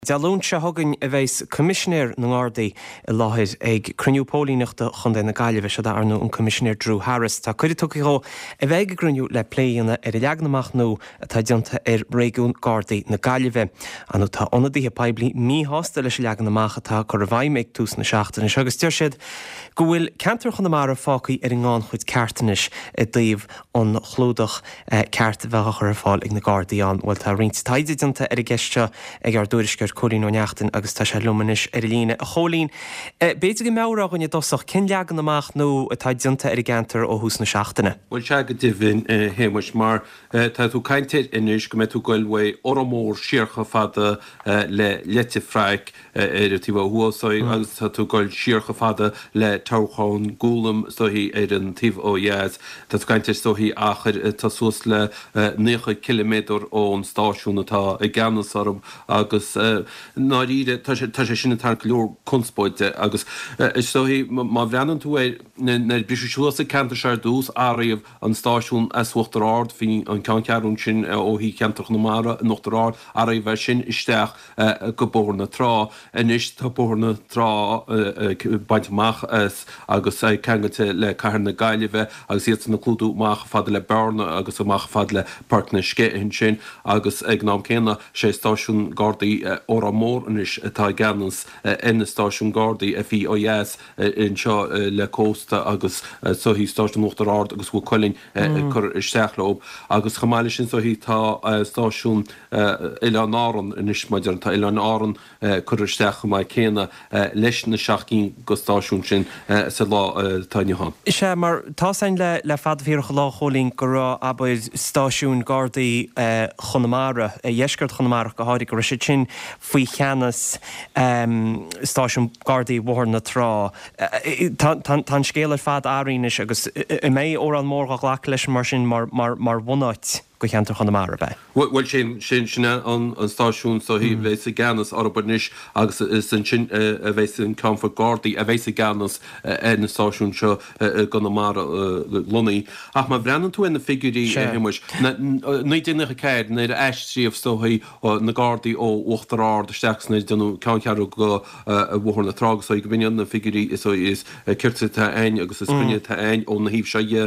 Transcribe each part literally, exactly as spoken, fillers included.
Dealún se thugann a bheits commissionéir na Gardaí i láthir ag cruniú pólíneachta chun na Gaillimhe se arnú an commissionéir Drew Harris. Tá cuidir tucaíthó a bheith gruniú le pléanana ar a leagnamach nó atá dianta ar réigiún Gardaí na Gaillimhe. Anú tá ionadaithe poiblí mí hásta leis leagnamach atá chu bhaim ag tús na seachtaine. Agus tíir siad go bhfuil cantar chun mar fácaí ar an gáin chuid ceartanis i dtaobh an chlúdach ceart bheitcha chu fáil ag na Gardaí an bhfuil tá rint taide dianta ar a gceiste ag ar dúrisceir Corín ó neachtain agus tá sé lumanis ar lína a cholín. Béidir go meabhar agan dosach cin leagan amach nó atá dianta ar a gantar ó hús na seachtaine. Well se go dibhín héimeis mar tá tú caiintear inis go me tú goil bh ormór siarcha fada le lete freic ar tí bhúsáid agus tá tú goil siarcha fada le táchaún gúlam sohí ar an tíh ó dhéas. Tá tú caiintear sohí achar tá suas le nícha kilometr ón stáisiún atá i gceannas orm agus ná ríide tá sé sinna tar leor kunspóide agus is sohí má bhreanan tú é na brisúsa cantar se dús áíomh an stáisiún ashuachtar ard hí an ceancearún sin ó hí ceantar nómara nachtarrád áí bheith sin isteach go bórna trá inis tá bórna trá baintach agus cegate le caiar na Gaillimhe agus iad na clúdúach fada le Berna agus amach fad le partna scein sin agus ag ná céna sé stáisiún Gardaí óra mór inis atá ganas ina stáisiún Gardaí a bhí ó dhéas in seo le cósta agus sohí stáisiún nachtarrád agus bhfuil coilinn chur isteach le agus chamáile sin sohí tá stáisiún Uile Áran inis maidir tá Uile Áran chur isteach mai céna leis na seachcín go stáisiún sin sa lá tainneán. Is sé mar tá sein le le fadmhíocha lá cholín go rá abair stáisiún Gardaí Chonamara dhéisgurt Chonamara go háirí go ri sin faoi cheannas stáisiún Gardaí bhór na trá. Tá scéal fad áínis agus i mé ó an mór ghlach leis mar sin mar bhnáit go cheantar Chonamara be. Well sin sin sinna an stáisiún so hí bhééis a ganas arbanis agus san sin a bhééis an camfa Gardaí a bhééis a ganas na stáisiún seo Conamara Lunaí. Ach má bhreanan tú in na figurí himuis. Ní duine céir na eistríomh stohaí na Gardaí ó uachtarrád steachsna denú ceancearú go bhór na trágus so go bhíon na figurí is is cirte tá ein agus is cruine tá ein ó na híh se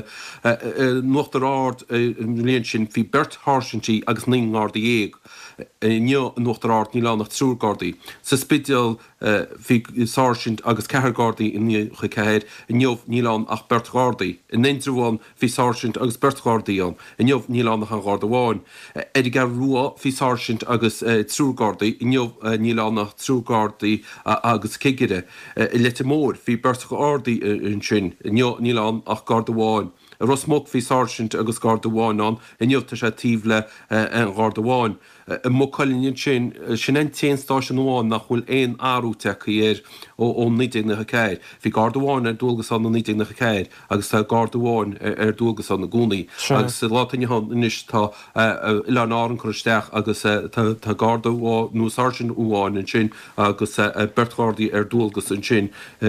nuachtarrád líon sin hí Bert Harsentí agus ní Gardaí éag neo nuachtarrád ní lánach trúr Gardaí. Sa spideal hí Sargent agus cehar Gardaí in ní chéir in neomh ní lán ach Bert Gardaí. In Nintrúháin hí Sargent agus Bert Gardaí an in neomh ní lánach an Gardaháin. Edi gar rua hí Sargent agus trúr Gardaí in neomh ní lánach trúr Gardaí agus cigire. I lete mór hí Bert Gardaí in sin in neomh ní lán ach Gardaháin. Rosmog hí Sargent agus Gardaháin an in neomhta sé tíh le an Gardaháin. I mo coilíonn sin sin an téan stáisiún amháin nach bhfuil éon áú techa ar ó nídéag na chéir. Bhí Gardaháin ar dúlgus an na nídéag na chéir agus tá Gardaháin ar dúlgus an na gúnaí. Agus látainneán inis tá Uile Áran chuisteach agus tá Gardaháin nó Sargent uháin in sin agus Bert Gardaí ar dúlgus in sin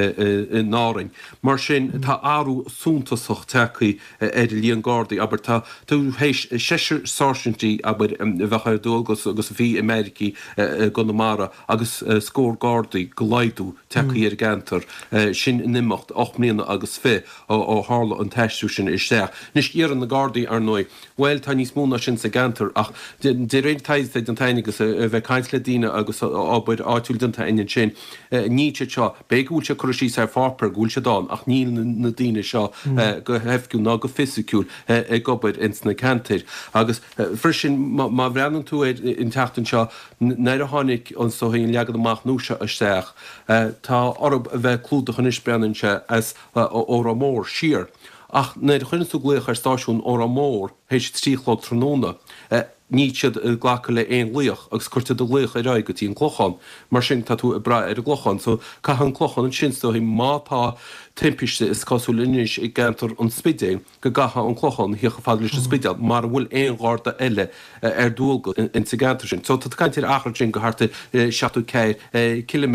in nárainn. Mar sin tá áú súntasach techaí ar líon Gardaí aber tá tú hééis séir Sargentí aber bheitcha dúl agus agus bhí Americi Conamara agus scór Gardaí go laidú techaí ar gantar sin nimimecht och mbliana agus fé ó hála an teistú sin isteach. Nis ar an na Gardaí ar nói, weil tá níos múna sin sa gantar ach de réon taid an tainigus a bheith caiint le díine agus ábaid áitiúil danta inon sin níte seo beagúil se chuirí sé fápar gúil se dáin ach níl na daine seo go hefciúil ná go fisiciúil ag gobaid ins na cantir. Agus frisin má bhreanan tú in teachtain seo neir a tháinig an sohíon leagad amach núise isteach. Tá orb a bheith clúdach an isbreananse as óra mór siar. Ach neir chuine tú gléoch ar stáisiún óra mór hééis tríchlá tróna. Ní siad ghlacha le éon líoch agus chuirte do léoch ar raig go tíon chlochan, mar sin tá tú a bra ar a glochan, so cai an clochan an sin so hí mátá timpiste is cosú linis i gantar an spidé go gacha an clochan híocha fadlis a spideal, mar bhfuil éon gáda eile ar dúlga in sa gantar sin. So tá caiintear achar sin go harta seachtú céir kilometr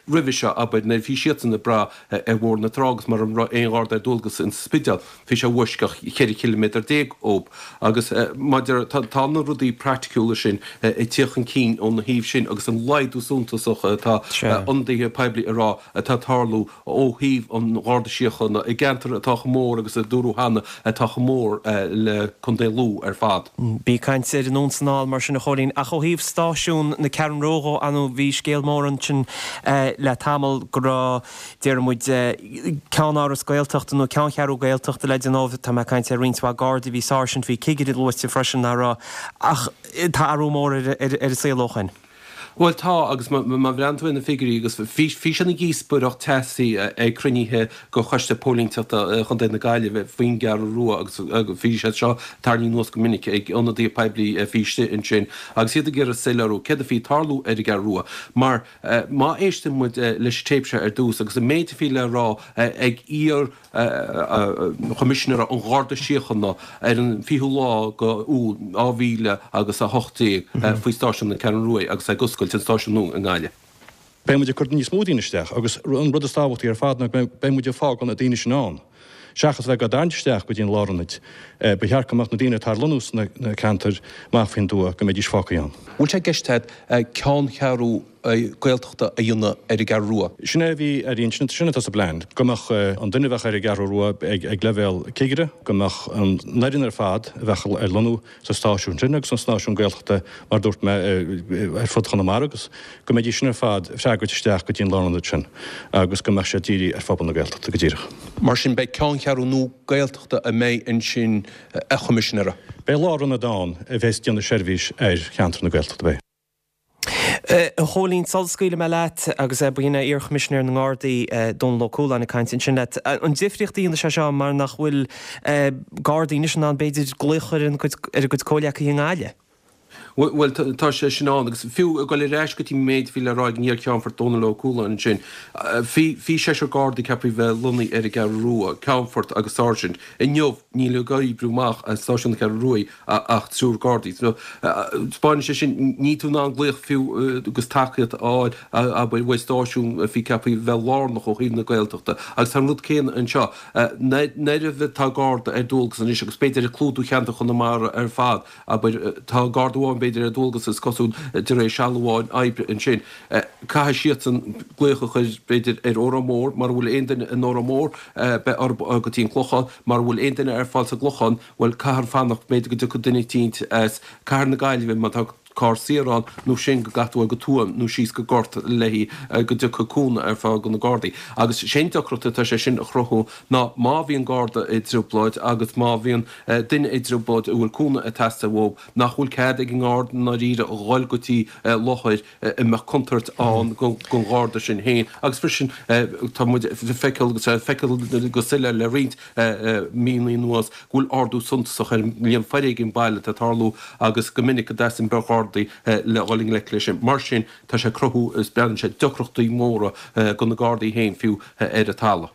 rivisise a na fi sian na bra ar bhór na tragus mar an éá ar dulgus in spidal fi se bhuiiscach chéir kilometr dé óp agus maidir tána rudí practicúla sin i tíochan cín ón na híh sin agus an leidúsúntaach tá andaithe pebli ará tá tarlú ó híh an gáda siochanna i gentar atá mór agus a dúrú hanna atá mór le chundéú ar fad. Bí caiint sé an nónsanál mar sin na choín a cho híh stáisiún na cean rógó anú bhí scéalmór an sin le tamil gra déir muid ceanná a scoilteachta nó cean chearú gailteachta le den ábh tá caiint sé rintá garda bhí sásin hí ciigeid luiste freisin ará ach tá arúmór ar a sélochain. Well tá agus má bhreantuin na figurí agus fi anna gís buach teí ag cruníthe go chuiste pólingteachta chun na gaiile bheith faoin gar ruá agus fi sé seo tarlíí nuas go minic ag anadí peblií fíiste in sin, agus siad a gur a sélarú ce a hí tarlú ar gar ruá. Mar má éiste mu leis tépse ar dús agus a méid fi le rá ag ír chomisisinar an gáda siochanna ar an fiú lá go ú áhíle agus a hochttaí faoi stáisiún na cean ruúi agus a guscail tin stáisiún an gáile. Bé muidir chu níos módíineisteach agus an rud stáhachtí ar fádna bé muidir fá an na daine sin an. Seachas bheith go dainteteach go dtíon láranid, behearcamach na dtíine tar lunús na cantar má fin dua go méidir fácaíán. Bhil sé gceisttead ceann chearú gailteachta a dhéanana ar i gar ruá. Sinna bhí ar dhéon sinna a blind, gomach an duine bheith ar i gar ruá ag levéil ciigire, gomach an neirin ar fad bhechail ar lunú sa stáisiún sinna agus an stáisiún gailteachta mar dúirt me ar fud chuna mar agus, go méidir sinna fad freagaisteach go dtíon láranid sin, agus gomach sé tíí ar fabal na gailteachta go dtíireach. Mar sin be ceann chearú nó gailteachta a méid in sin a chomisisinéire. Bé láranna dáin a bheits deanna seirbhís ar cheantar na gailteachta bé. Cholín salscoile me leit agus é buine íorchmisisiir na gádaí don locúla na caiintin sin le. An difriochttaí se seo mar nach bhfuil gádaí is an beidir gluchar ar go cóileach í ngáile. Well tá sé sin an agus fiú a goil réis go tí méid fi le ráid níor cean for donna locúla an sin. Fi sé se gádaí cepi bheith lunaí ar i gar ruúa, Camfort agus Sargent. I neomh ní le gaí brúmach an stáisiún gar ruúi ach trúr gádaí. Spáin sé sin ní tú ná an gléoch fiú agus takead áid a bhfuil stáisiún fi cepi bheith lánach ó híomh na gailteachta. Agus tá rud céan an seo. Neidir bheith tá gáda ar dúlgus an is agus beidir a clúdú cheanta chun na mar ar fad a tá gádaháin beidir a dulgus is cosún de rééis seáin aibre an sin. Ca siad an gléocha chuir beidir ar óramór, mar bhfuil aondaine an óramór be go tíon chlochan, mar bhfuil aondaine ar fáilsa glochan, bhfuil cahar fannach beidir go go duine tíint as car na gaiileh má cá sírán nó sin go gatú go túam nó síos go gort lehí go du coúna ar fá go na gádaí. Agus sénteachrota tá sé sin a chrochú ná má bhíon gáda i drúbláid agus má bhíon duine i drúbláid a bhfuil cúna a testa bhób nach bhfuil cead ag an gáda na ríre a gháil gotí lochaid i me contart an go gáda sin héin. Agus fri sin tá feiceil feiceil go siile le rint mílí nuas bhfuil ardú suntasach ar líon feirigh in baile a tarlú agus go minic a desin beá le gáling le lei sin mar sin tá sé crothú is brean sé docrochttaí móra go na gádaí héin fiú ar a talla.